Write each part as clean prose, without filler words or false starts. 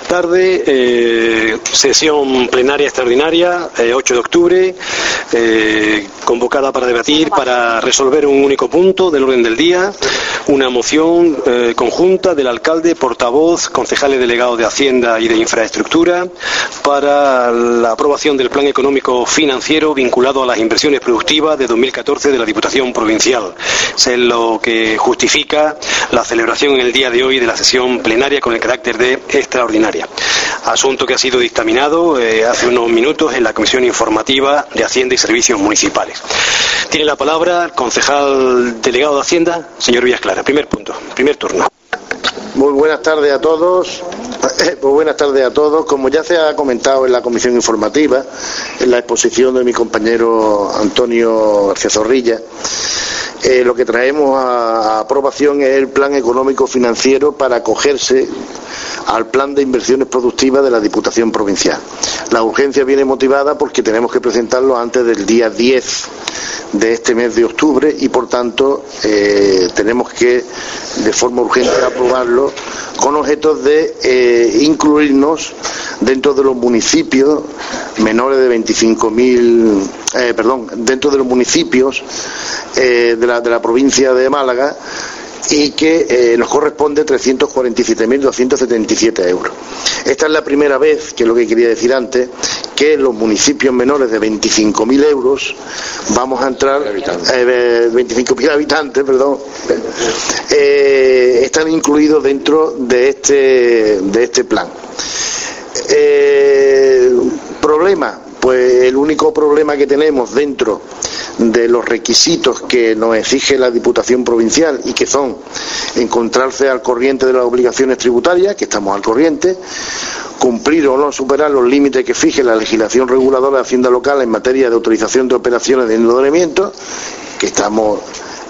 tarde, sesión plenaria extraordinaria, 8 de octubre, convocada para debatir, para resolver un único punto del orden del día, una moción conjunta del alcalde, portavoz, concejales delegados de Hacienda y de Infraestructura para la aprobación del plan económico financiero vinculado a las inversiones productivas de 2014 de la Diputación Provincial. Es lo que justifica la celebración en el día de hoy de la sesión plenaria con el carácter de extraordinaria. Asunto que ha sido dictaminado hace unos minutos en la Comisión Informativa de Hacienda y Servicios Municipales. Tiene la palabra el concejal delegado de Hacienda, señor Villasclara. Primer punto, primer turno. Muy buenas tardes a todos. Como ya se ha comentado en la Comisión Informativa, en la exposición de mi compañero Antonio García Zorrilla, lo que traemos a aprobación es el plan económico financiero para acogerse al plan de inversiones productivas de la Diputación Provincial. La urgencia viene motivada porque tenemos que presentarlo antes del día 10 de este mes de octubre y por tanto tenemos que de forma urgente aprobarlo con objetos de incluirnos dentro de los municipios menores de 25.000, dentro de los municipios de la provincia de Málaga, y que nos corresponde 347.277 euros. Esta es la primera vez, que es lo que quería decir antes, que los municipios menores de 25.000 euros vamos a entrar, 25.000 habitantes, están incluidos dentro de este plan. Problema, pues el único problema que tenemos dentro de los requisitos que nos exige la Diputación Provincial y que son encontrarse al corriente de las obligaciones tributarias, que estamos al corriente, cumplir o no superar los límites que fije la legislación reguladora de Hacienda Local en materia de autorización de operaciones de endeudamiento, que estamos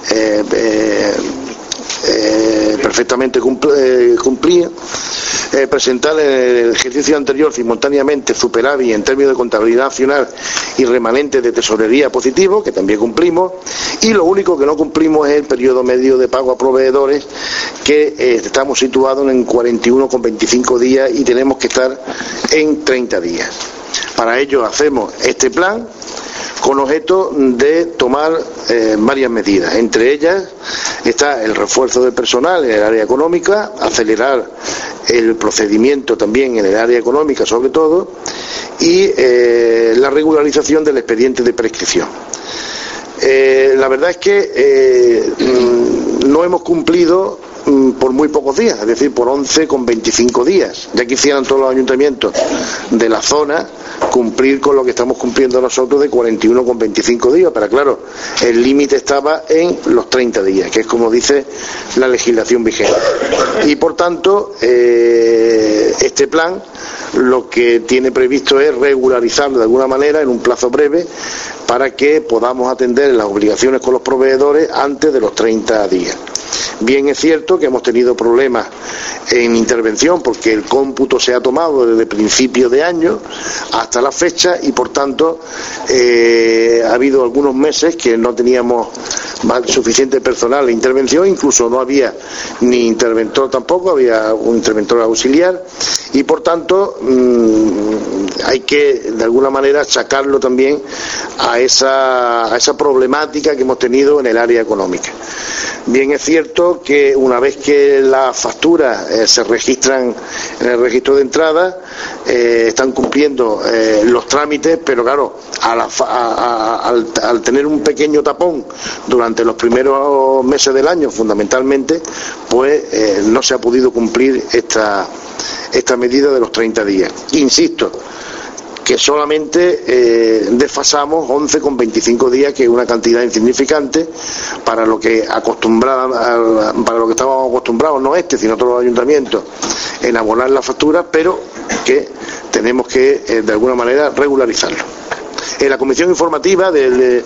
perfectamente cumplidos, presentar en el ejercicio anterior simultáneamente superávit en términos de contabilidad nacional y remanente de tesorería positivo, que también cumplimos, y lo único que no cumplimos es el periodo medio de pago a proveedores, que estamos situados en 41,25 días y tenemos que estar en 30 días. Para ello hacemos este plan con objeto de tomar varias medidas. Entre ellas está el refuerzo del personal en el área económica, acelerar el procedimiento también en el área económica sobre todo, y la regularización del expediente de prescripción. La verdad es que no hemos cumplido por muy pocos días, es decir, por 11,25 días. Ya quisieran todos los ayuntamientos de la zona cumplir con lo que estamos cumpliendo nosotros de 41,25 días, pero claro, el límite estaba en los 30 días, que es como dice la legislación vigente. Y por tanto, este plan lo que tiene previsto es regularizarlo de alguna manera en un plazo breve para que podamos atender las obligaciones con los proveedores antes de los 30 días. Bien es cierto que hemos tenido problemas en intervención porque el cómputo se ha tomado desde principio de año hasta la fecha y por tanto ha habido algunos meses que no teníamos suficiente personal de intervención, incluso no había ni interventor tampoco, había un interventor auxiliar y por tanto hay que de alguna manera achacarlo también a esa problemática que hemos tenido en el área económica. Bien es cierto que una vez que las facturas se registran en el registro de entrada, están cumpliendo los trámites, pero claro, al tener un pequeño tapón durante los primeros meses del año, fundamentalmente, pues no se ha podido cumplir esta medida de los 30 días. Insisto, que solamente desfasamos 11,25 días, que es una cantidad insignificante para lo que estábamos acostumbrados, no sino todos los ayuntamientos, en abonar las facturas, pero que tenemos que de alguna manera regularizarlo. En la comisión informativa de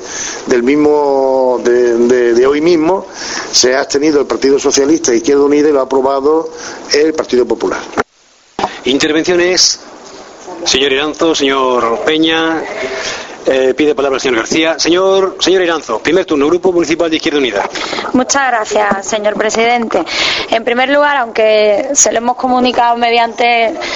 hoy mismo se ha abstenido el Partido Socialista e Izquierda Unida y lo ha aprobado el Partido Popular. Intervenciones. Señor Iranzo, señor Peña, pide palabra el señor García. Señor Iranzo, primer turno, Grupo Municipal de Izquierda Unida. Muchas gracias, señor presidente. En primer lugar, aunque se lo hemos comunicado mediante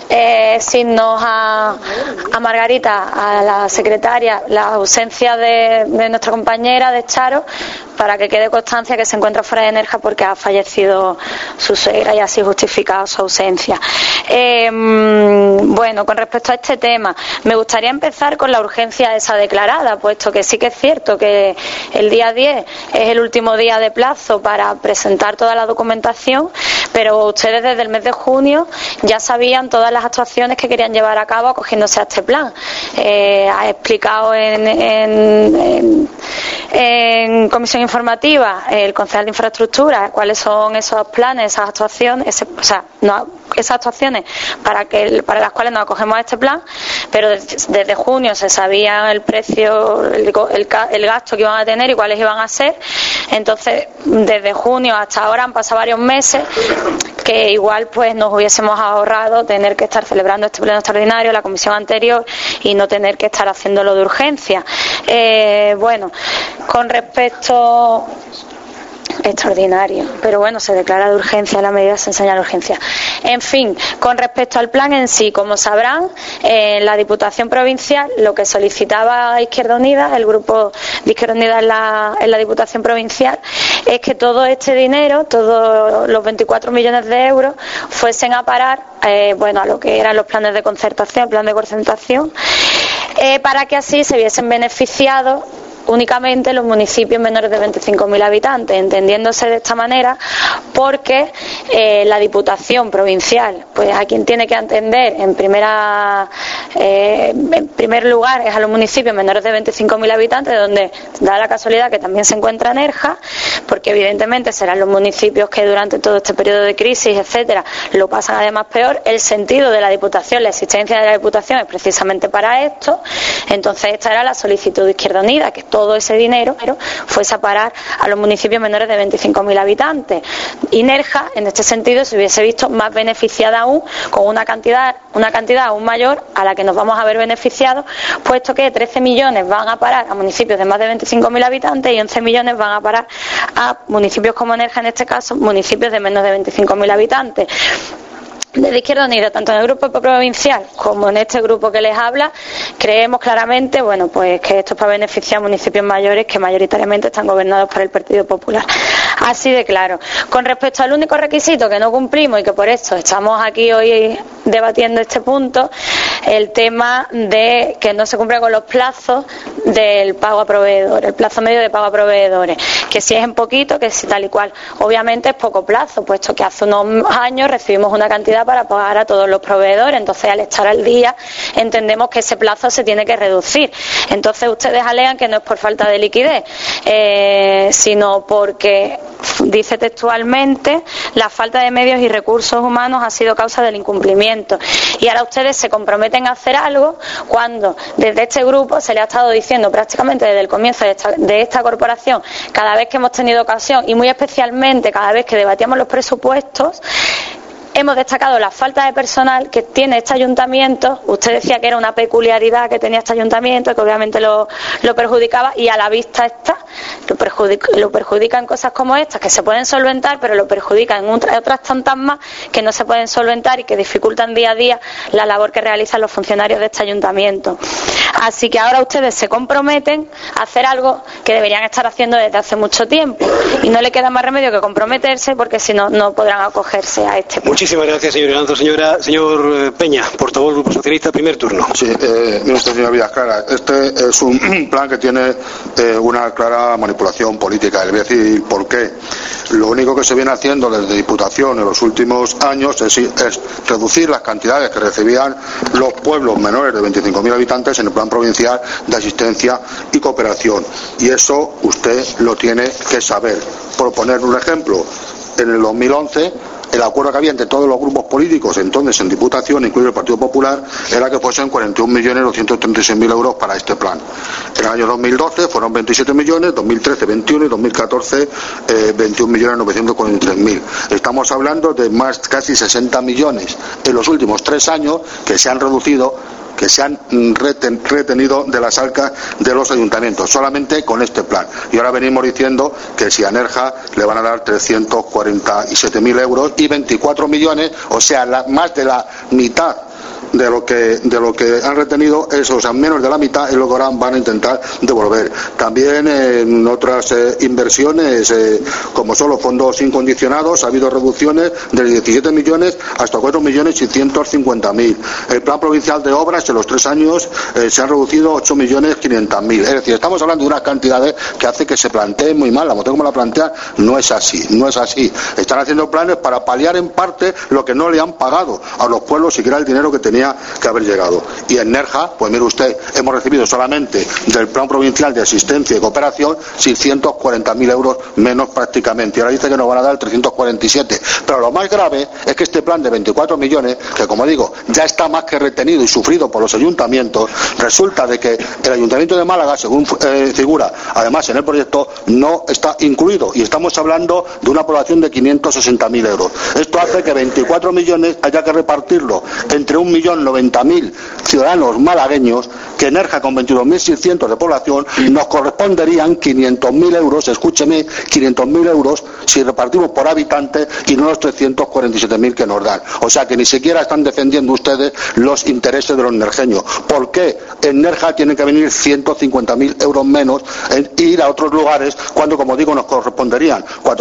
signos a Margarita, a la secretaria, la ausencia de nuestra compañera, de Charo, para que quede constancia que se encuentra fuera de Nerja porque ha fallecido su suegra y así justificado su ausencia. Bueno, con respecto a este tema, me gustaría empezar con la urgencia esa declarada, puesto que sí que es cierto que el día 10 es el último día de plazo para presentar toda la documentación, pero ustedes desde el mes de junio ya sabían todas las actuaciones que querían llevar a cabo acogiéndose a este plan. Ha explicado en comisión informativa el concejal de infraestructura cuáles son esos planes, esas actuaciones, esas actuaciones para las cuales nos acogemos a este plan, pero desde junio se sabía el precio, el gasto que iban a tener y cuáles iban a ser. Entonces, desde junio hasta ahora han pasado varios meses que igual pues nos hubiésemos ahorrado tener que estar celebrando este pleno extraordinario, la comisión anterior, y no tener que estar haciéndolo de urgencia. Bueno, con respecto extraordinario, pero bueno, se declara de urgencia, la medida se enseña de urgencia. En fin, con respecto al plan en sí, como sabrán, la Diputación Provincial lo que solicitaba Izquierda Unida, el grupo de Izquierda Unida en la Diputación Provincial, es que todo este dinero, todos los 24 millones de euros, fuesen a parar a lo que eran los planes de concertación, plan de concertación, para que así se viesen beneficiados únicamente los municipios menores de 25.000 habitantes, entendiéndose de esta manera porque la Diputación Provincial, pues a quien tiene que atender en primer lugar es a los municipios menores de 25.000 habitantes, donde da la casualidad que también se encuentra Nerja, porque evidentemente serán los municipios que durante todo este periodo de crisis, etcétera, lo pasan además peor. El sentido de la Diputación, la existencia de la Diputación es precisamente para esto. Entonces esta era la solicitud de Izquierda Unida, que todo ese dinero fuese a parar a los municipios menores de 25.000 habitantes. Y Nerja, en este sentido, se hubiese visto más beneficiada aún, con una cantidad aún mayor a la que nos vamos a ver beneficiados, puesto que 13 millones van a parar a municipios de más de 25.000 habitantes y 11 millones van a parar a municipios como Nerja, en este caso, municipios de menos de 25.000 habitantes. Desde Izquierda Unida, tanto en el grupo provincial como en este grupo que les habla, creemos claramente, pues que esto es para beneficiar a municipios mayores que mayoritariamente están gobernados por el Partido Popular. Así de claro. Con respecto al único requisito que no cumplimos y que por eso estamos aquí hoy debatiendo este punto, el tema de que no se cumple con los plazos del pago a proveedores, el plazo medio de pago a proveedores, que si es en poquito, que si tal y cual. Obviamente es poco plazo, puesto que hace unos años recibimos una cantidad para pagar a todos los proveedores, entonces al estar al día entendemos que ese plazo se tiene que reducir. Entonces ustedes alegan que no es por falta de liquidez, sino porque dice textualmente la falta de medios y recursos humanos ha sido causa del incumplimiento. Y ahora ustedes se comprometen a hacer algo cuando desde este grupo se le ha estado diciendo prácticamente desde el comienzo de esta corporación, cada vez que hemos tenido ocasión y muy especialmente cada vez que debatíamos los presupuestos, hemos destacado la falta de personal que tiene este ayuntamiento. Usted decía que era una peculiaridad que tenía este ayuntamiento, que obviamente lo perjudicaba, y a la vista está. Lo perjudica en cosas como estas, que se pueden solventar, pero lo perjudica en otras tantas más que no se pueden solventar y que dificultan día a día la labor que realizan los funcionarios de este ayuntamiento. Así que ahora ustedes se comprometen a hacer algo que deberían estar haciendo desde hace mucho tiempo. Y no le queda más remedio que comprometerse, porque si no, no podrán acogerse a este plan. Muchísimas gracias, señor Iranzo. Señor Peña, portavoz del Grupo Socialista, primer turno. Sí, mire usted, señor Villasclara, este es un plan que tiene una clara manipulación política. Le voy a decir por qué. Lo único que se viene haciendo desde Diputación en los últimos años es reducir las cantidades que recibían los pueblos menores de 25.000 habitantes en el plan provincial de asistencia y cooperación. Y eso usted lo tiene que saber. Por poner un ejemplo, en el 2011 el acuerdo que había entre todos los grupos políticos entonces en Diputación, incluido el Partido Popular, era que fuesen 41.236.000 euros para este plan. En el año 2012 fueron 27 millones, 2013 21 y 2014 21.943.000. Estamos hablando de más casi 60 millones en los últimos 3 años que se han reducido, que se han retenido de las arcas de los ayuntamientos, solamente con este plan. Y ahora venimos diciendo que si a Nerja le van a dar 347.000 euros y 24 millones, o sea, más de la mitad de lo que han retenido, eso, o sea, menos de la mitad es lo que ahora van a intentar devolver. También en otras inversiones, como son los fondos incondicionados, ha habido reducciones de 17 millones hasta 4.650.000. El plan provincial de obras en los 3 años se han reducido 8.500.000. Es decir, estamos hablando de unas cantidades que hace que se plantee muy mal. La moción como la plantea no es así. Están haciendo planes para paliar en parte lo que no le han pagado a los pueblos, siquiera el dinero que tenía que haber llegado. Y en Nerja, pues mire usted, hemos recibido solamente del plan provincial de asistencia y cooperación 640.000 euros menos prácticamente. Y ahora dice que nos van a dar 347. Pero lo más grave es que este plan de 24 millones, que como digo, ya está más que retenido y sufrido por los ayuntamientos, resulta de que el Ayuntamiento de Málaga, según figura además en el proyecto, no está incluido. Y estamos hablando de una población de 560.000 euros. Esto hace que 24 millones haya que repartirlo entre 1.090.000 ciudadanos malagueños, que Nerja, con 22.600 de población, nos corresponderían 500.000 euros, escúcheme, 500.000 euros si repartimos por habitante y no los 347.000 que nos dan. O sea que ni siquiera están defendiendo ustedes los intereses de los nerjeños. ¿Por qué en Nerja tienen que venir 150.000 euros menos en ir a otros lugares cuando, como digo, nos corresponderían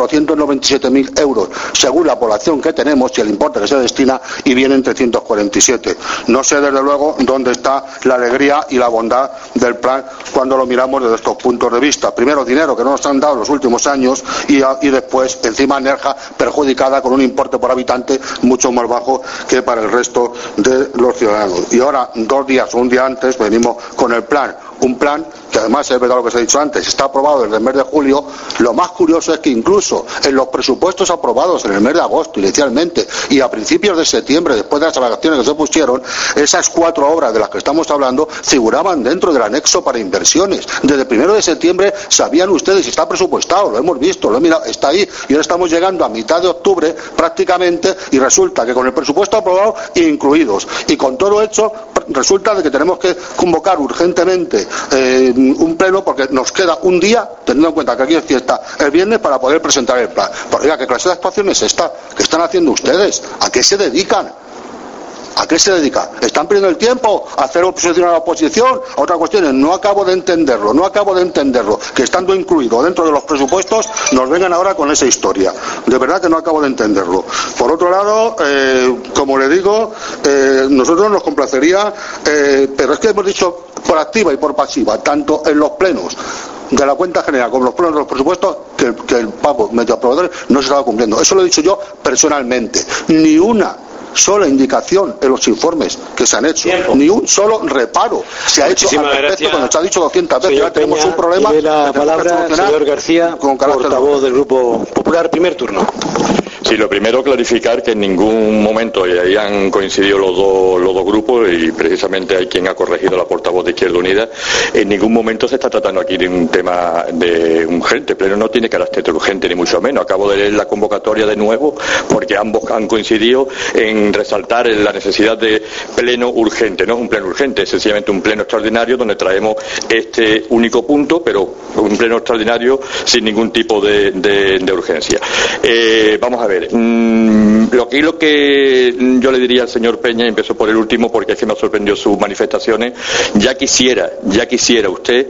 497.000 euros según la población que tenemos y el importe que se destina, y vienen 347? No sé desde luego dónde está la alegría y la bondad del plan cuando lo miramos desde estos puntos de vista. Primero, dinero que no nos han dado en los últimos años y después, encima, Nerja perjudicada con un importe por habitante mucho más bajo que para el resto de los ciudadanos. Y ahora, 2 días o un día antes, venimos con el plan. Un plan que además, es verdad lo que se ha dicho antes, está aprobado desde el mes de julio. Lo más curioso es que incluso en los presupuestos aprobados en el mes de agosto inicialmente y a principios de septiembre, después de las vacaciones que se pusieron, esas 4 obras de las que estamos hablando figuraban dentro del anexo para inversiones. Desde el 1 de septiembre sabían ustedes, y está presupuestado, lo hemos visto, lo he mirado, está ahí, y ahora estamos llegando a mitad de octubre prácticamente, y resulta que con el presupuesto aprobado incluidos y con todo hecho, resulta de que tenemos que convocar urgentemente un pleno porque nos queda un día, teniendo en cuenta que aquí es fiesta, el viernes, para poder presentar el plan. Pero oiga, ¿qué clase de actuación es esta? ¿Qué están haciendo ustedes? ¿A qué se dedican? ¿A qué se dedica? ¿Están perdiendo el tiempo a hacer oposición a la oposición? Otra cuestión, no acabo de entenderlo, que estando incluido dentro de los presupuestos nos vengan ahora con esa historia. De verdad que no acabo de entenderlo. Por otro lado, como le digo, nosotros nos complacería, pero es que hemos dicho por activa y por pasiva, tanto en los plenos de la cuenta general como en los plenos de los presupuestos, que el pago medio a proveedores no se estaba cumpliendo. Eso lo he dicho yo personalmente. Ni una sola indicación en los informes que se han hecho, ni un solo reparo se ha hecho al respecto, cuando se ha dicho 200 veces. Ya tenemos un problema. Tiene la palabra señor García, portavoz del Grupo Popular, primer turno. Sí, lo primero, clarificar que en ningún momento, y ahí han coincidido los dos grupos, y precisamente hay quien ha corregido la portavoz de Izquierda Unida, en ningún momento se está tratando aquí de un tema de urgente. Pleno no tiene carácter urgente, ni mucho menos. Acabo de leer la convocatoria de nuevo, porque ambos han coincidido en resaltar la necesidad de pleno urgente. No es un pleno urgente, es sencillamente un pleno extraordinario donde traemos este único punto, pero un pleno extraordinario sin ningún tipo de urgencia. Vamos a ver. Lo que yo le diría al señor Peña, y empiezo por el último porque es que me ha sorprendido sus manifestaciones, ya quisiera usted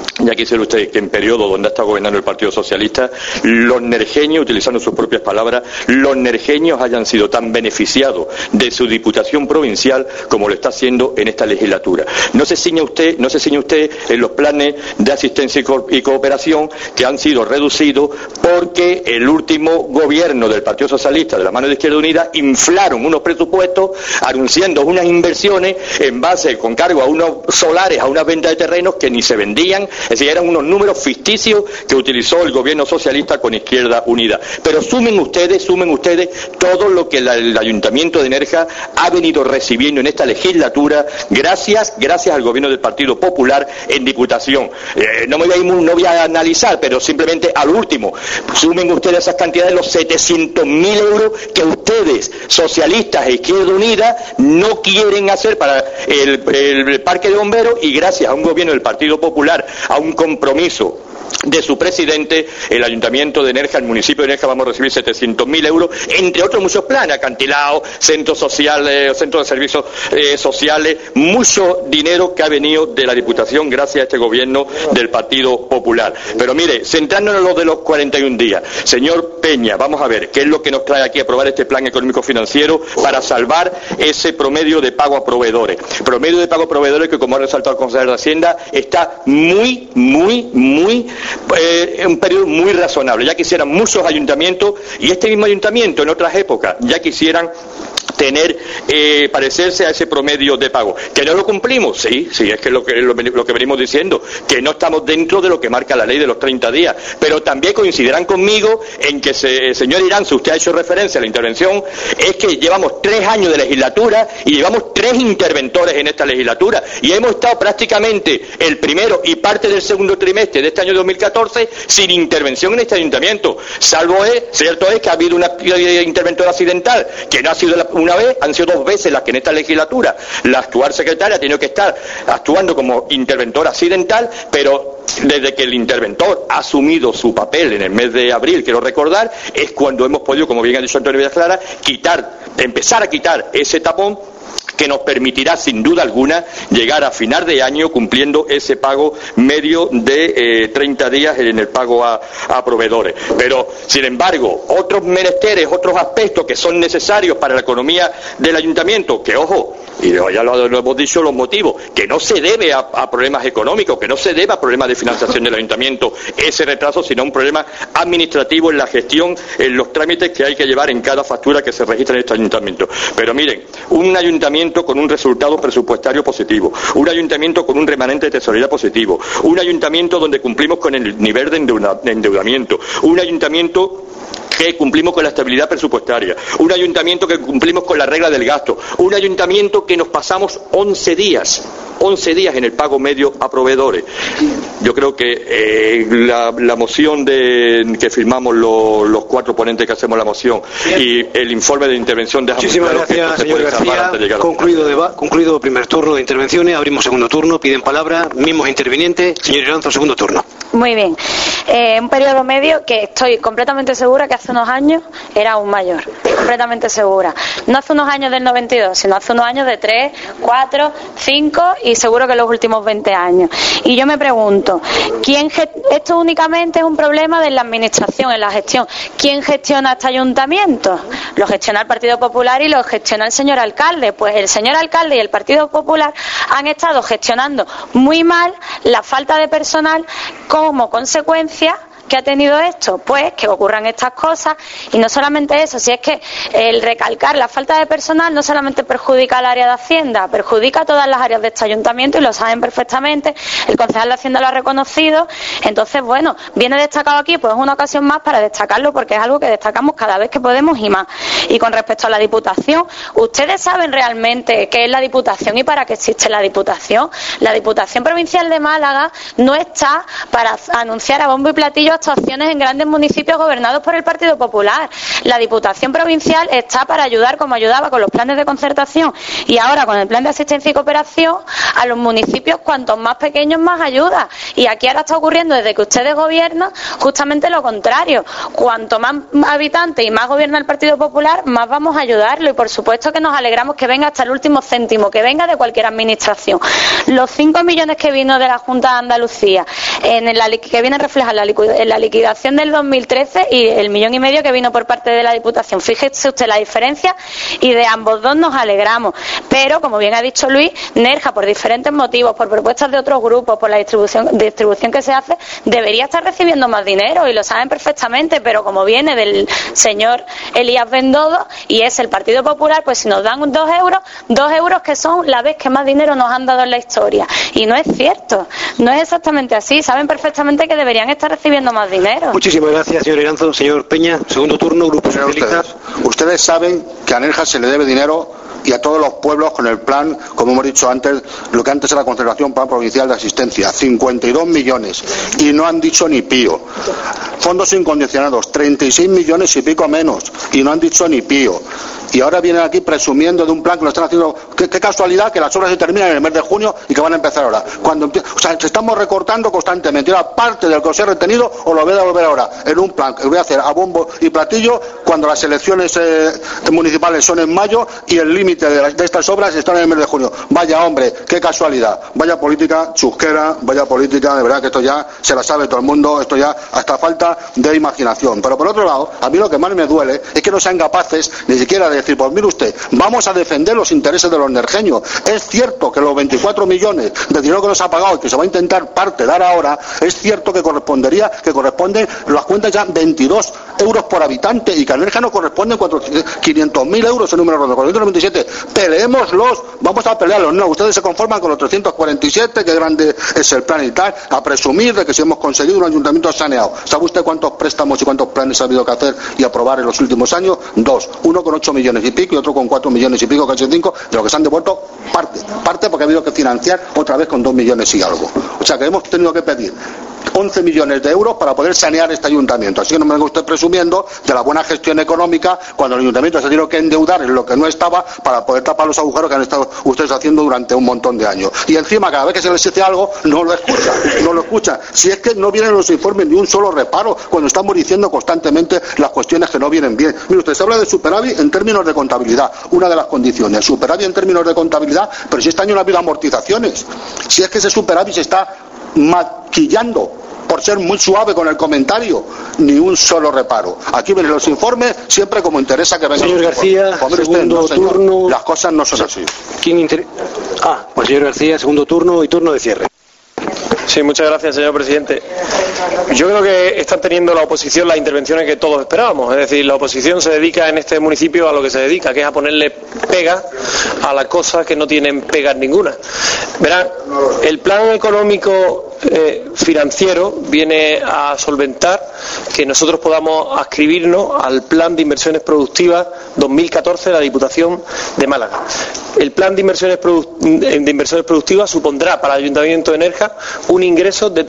que en periodo donde ha estado gobernando el Partido Socialista, los nerjeños, utilizando sus propias palabras, los nerjeños hayan sido tan beneficiados de su diputación provincial como lo está haciendo en esta legislatura. No se ciña usted en los planes de asistencia y cooperación, que han sido reducidos porque el último gobierno del Partido Socialista, de la mano de Izquierda Unida, inflaron unos presupuestos anunciando unas inversiones en base, con cargo a unos solares, a unas ventas de terrenos que ni se vendían. Es decir, eran unos números ficticios que utilizó el gobierno socialista con Izquierda Unida. Pero sumen ustedes todo lo que el Ayuntamiento de Nerja ha venido recibiendo en esta legislatura gracias al gobierno del Partido Popular en Diputación. No voy a analizar, pero simplemente al último, sumen ustedes esas cantidades, los 700.000 euros que ustedes, socialistas e Izquierda Unida, no quieren hacer para el parque de bomberos, y gracias a un gobierno del Partido Popular, a un compromiso de su presidente, el Ayuntamiento de Nerja, el municipio de Nerja, vamos a recibir 700.000 euros, entre otros muchos planes, acantilados, centros sociales, centros de servicios sociales, mucho dinero que ha venido de la Diputación gracias a este gobierno del Partido Popular. Pero mire, centrándonos en lo de los 41 días, señor Peña, vamos a ver qué es lo que nos trae aquí a aprobar este plan económico financiero para salvar ese promedio de pago a proveedores. Promedio de pago a proveedores que, como ha resaltado el consejero de Hacienda, está muy un periodo muy razonable. Ya quisieran muchos ayuntamientos, y este mismo ayuntamiento en otras épocas ya quisieran tener, parecerse a ese promedio de pago. ¿Que no lo cumplimos? Sí, es que lo que venimos diciendo, que no estamos dentro de lo que marca la ley de los 30 días. Pero también coincidirán conmigo en que, señor Iranzo, usted ha hecho referencia a la intervención, es que llevamos 3 años de legislatura y llevamos 3 interventores en esta legislatura, y hemos estado prácticamente el primero y parte del segundo trimestre de este año 2014 sin intervención en este ayuntamiento. Cierto es que ha habido una interventora accidental, que no ha sido una vez, han sido 2 veces las que en esta legislatura la actual secretaria ha tenido que estar actuando como interventora accidental, pero desde que el interventor ha asumido su papel en el mes de abril, quiero recordar, es cuando hemos podido, como bien ha dicho Antonio Villasclara, empezar a quitar ese tapón que nos permitirá sin duda alguna llegar a final de año cumpliendo ese pago medio de 30 días en el pago a proveedores. Pero, sin embargo, otros menesteres, otros aspectos que son necesarios para la economía del ayuntamiento, que ojo, y ya lo hemos dicho los motivos, que no se debe a problemas económicos, que no se debe a problemas de financiación del ayuntamiento ese retraso, sino a un problema administrativo en la gestión, en los trámites que hay que llevar en cada factura que se registra en este ayuntamiento. Pero miren, un ayuntamiento con un resultado presupuestario positivo, un ayuntamiento con un remanente de tesorería positivo, un ayuntamiento donde cumplimos con el nivel de endeudamiento, un ayuntamiento que cumplimos con la estabilidad presupuestaria, un ayuntamiento que cumplimos con la regla del gasto, un ayuntamiento que nos pasamos 11 días en el pago medio a proveedores. Yo creo que la moción que firmamos los 4 ponentes que hacemos la moción y el informe de intervención de muchísimas gracias, señor García. Concluido primer turno de intervenciones, abrimos segundo turno, piden palabra, mismos intervinientes. Señor Iranzo, segundo turno. Muy bien. Un periodo medio que estoy completamente segura que hace unos años era aún mayor. Completamente segura. No hace unos años del 92, sino hace unos años de 3, 4, 5 y seguro que los últimos 20 años. Y yo me pregunto, esto únicamente es un problema de la administración, en la gestión. ¿Quién gestiona este ayuntamiento? Lo gestiona el Partido Popular y lo gestiona el señor alcalde. Pues el señor alcalde y el Partido Popular han estado gestionando muy mal la falta de personal como consecuencia. ¿Qué ha tenido esto? Pues que ocurran estas cosas, y no solamente eso, si es que el recalcar la falta de personal no solamente perjudica al área de Hacienda, perjudica a todas las áreas de este ayuntamiento y lo saben perfectamente, el concejal de Hacienda lo ha reconocido. Entonces, bueno, viene destacado aquí, pues es una ocasión más para destacarlo porque es algo que destacamos cada vez que podemos y más. Y con respecto a la Diputación, ¿ustedes saben realmente qué es la Diputación y para qué existe la Diputación? La Diputación Provincial de Málaga no está para anunciar a bombo y platillo actuaciones en grandes municipios gobernados por el Partido Popular. La Diputación Provincial está para ayudar, como ayudaba con los planes de concertación y ahora con el plan de asistencia y cooperación, a los municipios cuantos más pequeños más ayuda. Y aquí ahora está ocurriendo desde que ustedes gobiernan justamente lo contrario. Cuanto más habitantes y más gobierna el Partido Popular, más vamos a ayudarlo, y por supuesto que nos alegramos que venga hasta el último céntimo, que venga de cualquier administración. Los 5 millones que vino de la Junta de Andalucía, que vienen reflejados en la liquidación del 2013 y el 1,5 millones que vino por parte de la Diputación. Fíjese usted la diferencia, y de ambos dos nos alegramos. Pero, como bien ha dicho Luis, Nerja, por diferentes motivos, por propuestas de otros grupos, por la distribución que se hace, debería estar recibiendo más dinero, y lo saben perfectamente, pero como viene del señor Elías Bendodo y es el Partido Popular, pues si nos dan 2 euros que son la vez que más dinero nos han dado en la historia. Y no es cierto, no es exactamente así. Saben perfectamente que deberían estar recibiendo más dinero. Muchísimas gracias, señor Iranzo. Señor Peña, segundo turno, Grupo Socialista. Ustedes saben que a Nerja se le debe dinero, y a todos los pueblos, con el plan, como hemos dicho antes, lo que antes era la concentración, plan provincial de asistencia, 52 millones, y no han dicho ni pío. Fondos incondicionados, 36 millones y pico menos, y no han dicho ni pío. y ahora vienen aquí presumiendo de un plan que lo están haciendo. Qué casualidad que las obras se terminan en el mes de junio y que van a empezar ahora. O sea, estamos recortando constantemente. Ahora, parte del que os he retenido os lo voy a devolver ahora en un plan que voy a hacer a bombo y platillo cuando las elecciones municipales son en mayo y el límite de estas obras están en el mes de junio. Vaya hombre, qué casualidad. Vaya política chusquera, vaya política, de verdad que esto ya se la sabe todo el mundo, esto ya hasta falta de imaginación. Pero por otro lado, a mí lo que más me duele es que no sean capaces ni siquiera de decir, pues mire usted, vamos a defender los intereses de los nerjeños. Es cierto que los 24 millones de dinero que nos ha pagado y que se va a intentar parte dar ahora, es cierto que corresponden las cuentas ya 22 euros por habitante y que a Nerja no corresponden 500.000 euros en número redondo, 497. Peleémoslos, vamos a pelearlos. No, ustedes se conforman con los 347, que grande es el plan y tal, a presumir de que si hemos conseguido un ayuntamiento saneado. ¿Sabe usted cuántos préstamos y cuántos planes ha habido que hacer y aprobar en los últimos años? 2. Uno con 8 millones y pico y otro con 4 millones y pico, casi 5, de lo que se han devuelto parte porque ha habido que financiar otra vez con 2 millones y algo. O sea que hemos tenido que pedir 11 millones de euros para poder sanear este ayuntamiento. Así que no me venga usted presumiendo de la buena gestión económica cuando el ayuntamiento se ha tenido que endeudar en lo que no estaba para poder tapar los agujeros que han estado ustedes haciendo durante un montón de años. Y encima, cada vez que se les dice algo, no lo escucha. Si es que no vienen los informes ni un solo reparo cuando estamos diciendo constantemente las cuestiones que no vienen bien. Mire, usted se habla de superávit en términos de contabilidad, una de las condiciones. Superávit en términos de contabilidad, pero si este año no ha habido amortizaciones. Si es que ese superávit se está maquillando por ser muy suave con el comentario, ni un solo reparo. Aquí vienen los informes, siempre como interesa que vengan. Señor García, segundo turno. Las cosas no son así. Pues señor García, segundo turno y turno de cierre. Sí, muchas gracias, señor presidente. Yo creo que están teniendo la oposición las intervenciones que todos esperábamos. Es decir, la oposición se dedica en este municipio a lo que se dedica, que es a ponerle pegas a las cosas que no tienen pegas ninguna. Verán, el plan económico financiero viene a solventar que nosotros podamos adscribirnos al plan de inversiones productivas 2014 de la Diputación de Málaga. El plan de inversiones productivas supondrá para el Ayuntamiento de Nerja un ingreso de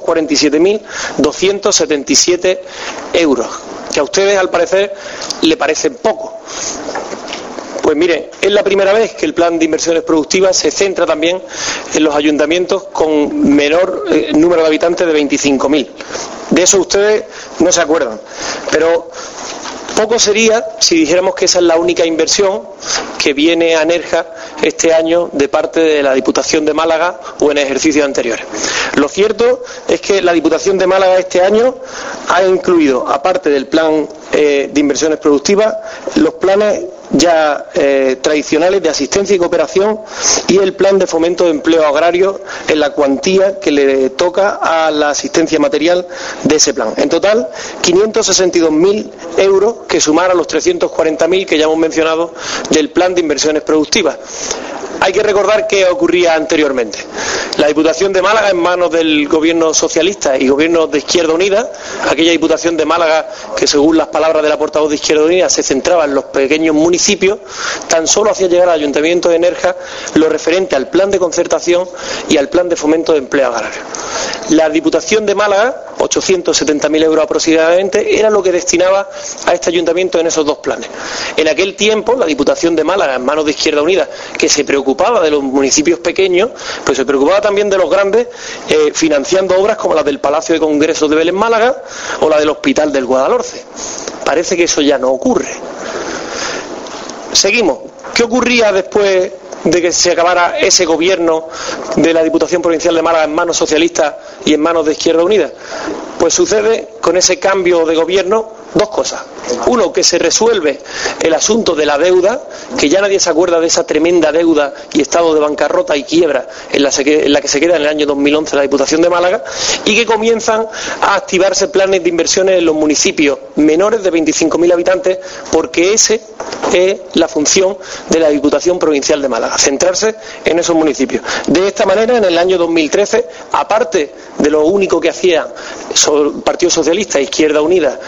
347.277 euros, que a ustedes al parecer le parecen poco. Pues mire, es la primera vez que el plan de inversiones productivas se centra también en los ayuntamientos con menor número de habitantes de 25.000. De eso ustedes no se acuerdan, pero poco sería si dijéramos que esa es la única inversión que viene a Nerja este año de parte de la Diputación de Málaga o en ejercicios anteriores. Lo cierto es que la Diputación de Málaga este año ha incluido, aparte del plan de inversiones productivas, los planes ya tradicionales de asistencia y cooperación y el plan de fomento de empleo agrario en la cuantía que le toca a la asistencia material de ese plan. En total, 562.000 euros que sumar a los 340.000 que ya hemos mencionado del plan de inversiones productivas. Hay que recordar qué ocurría anteriormente. La Diputación de Málaga, en manos del gobierno socialista y gobierno de Izquierda Unida, aquella Diputación de Málaga que, según las palabras de la portavoz de Izquierda Unida, se centraba en los pequeños municipios, tan solo hacía llegar al Ayuntamiento de Nerja lo referente al plan de concertación y al plan de fomento de empleo agrario. La Diputación de Málaga, 870.000 euros aproximadamente, era lo que destinaba a este ayuntamiento en esos dos planes. En aquel tiempo, la Diputación de Málaga, en manos de Izquierda Unida, que se preocupaba de los municipios pequeños, pues se preocupaba también de los grandes, financiando obras como la del Palacio de Congresos de Vélez Málaga o la del Hospital del Guadalhorce. Parece que eso ya no ocurre. Seguimos. ¿Qué ocurría después de que se acabara ese gobierno de la Diputación Provincial de Málaga en manos socialistas y en manos de Izquierda Unida? Pues sucede con ese cambio de gobierno dos cosas. Uno, que se resuelve el asunto de la deuda, que ya nadie se acuerda de esa tremenda deuda y estado de bancarrota y quiebra en la que se queda en el año 2011 la Diputación de Málaga, y que comienzan a activarse planes de inversiones en los municipios menores de 25.000 habitantes, porque esa es la función de la Diputación Provincial de Málaga, centrarse en esos municipios. De esta manera, en el año 2013, aparte de lo único que hacía el Partido Socialista e Izquierda Unida con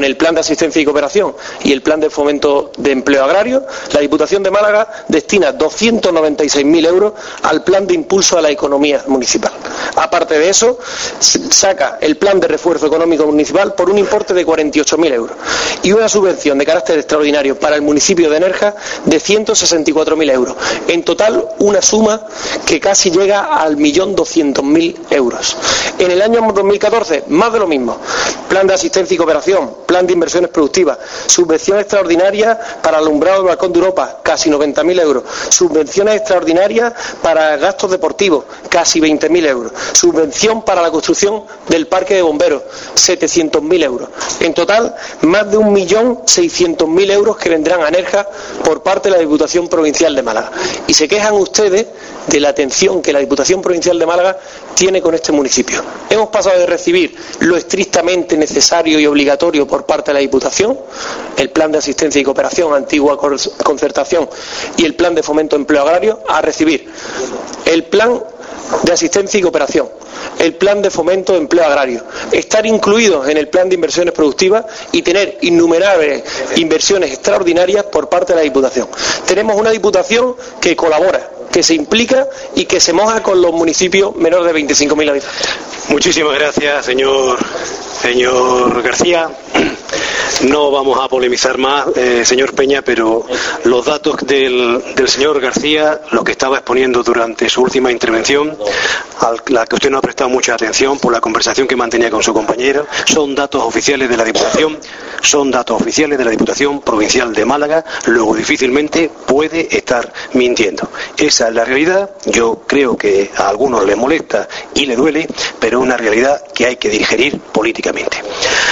el plan de asistencia y cooperación y el plan de fomento de empleo agrario, la Diputación de Málaga destina 296.000 euros al plan de impulso a la economía municipal. Aparte de eso, saca el plan de refuerzo económico municipal por un importe de 48.000 euros y una subvención de carácter extraordinario para el municipio de Nerja de 164.000 euros. En total, una suma que casi llega al 1.200.000 euros. En el año 2014, más de lo mismo. Plan de asistencia y cooperación, plan de inversiones productivas, subvención extraordinaria para alumbrado del Balcón de Europa, casi 90.000 euros. Subvenciones extraordinarias para gastos deportivos, casi 20.000 euros. Subvención para la construcción del parque de bomberos, 700.000 euros. En total, más de 1.600.000 euros que vendrán a Nerja por parte de la Diputación Provincial de Málaga. Y se quejan ustedes de la atención que la Diputación Provincial de Málaga tiene con este municipio. Hemos pasado de recibir lo estrictamente necesario y obligatorio por parte de la Diputación, el plan de asistencia y cooperación, antigua concertación, y el plan de fomento de empleo agrario, a recibir el plan de asistencia y cooperación, el plan de fomento de empleo agrario, estar incluidos en el plan de inversiones productivas y tener innumerables inversiones extraordinarias por parte de la Diputación. Tenemos una Diputación que colabora, que se implica y que se moja con los municipios menores de 25.000 habitantes. Muchísimas gracias, señor García. No vamos a polemizar más, señor Peña, pero los datos del señor García, lo que estaba exponiendo durante su última intervención, a la que usted no ha prestado mucha atención por la conversación que mantenía con su compañero, son datos oficiales de la Diputación, son datos oficiales de la Diputación Provincial de Málaga, luego difícilmente puede estar mintiendo. Esa es la realidad. Yo creo que a algunos les molesta y les duele, pero es una realidad que hay que digerir políticamente.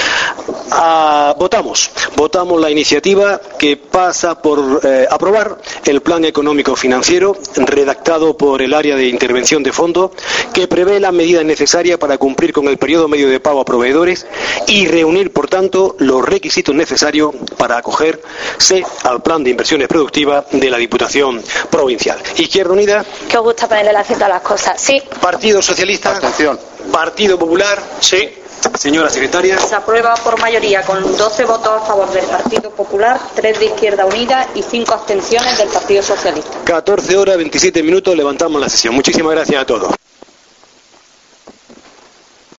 Votamos la iniciativa que pasa por aprobar el plan económico financiero redactado por el área de intervención de fondo, que prevé las medidas necesarias para cumplir con el periodo medio de pago a proveedores y reunir, por tanto, los requisitos necesarios para acogerse al plan de inversiones productivas de la Diputación Provincial. Izquierda Unida. Que os gusta ponerle el acento a las cosas. Sí. Partido Socialista. Abstención. Partido Popular. Sí. Señora secretaria. Se aprueba por mayoría con 12 votos a favor del Partido Popular, 3 de Izquierda Unida y 5 abstenciones del Partido Socialista. 14 horas 27 minutos, levantamos la sesión. Muchísimas gracias a todos.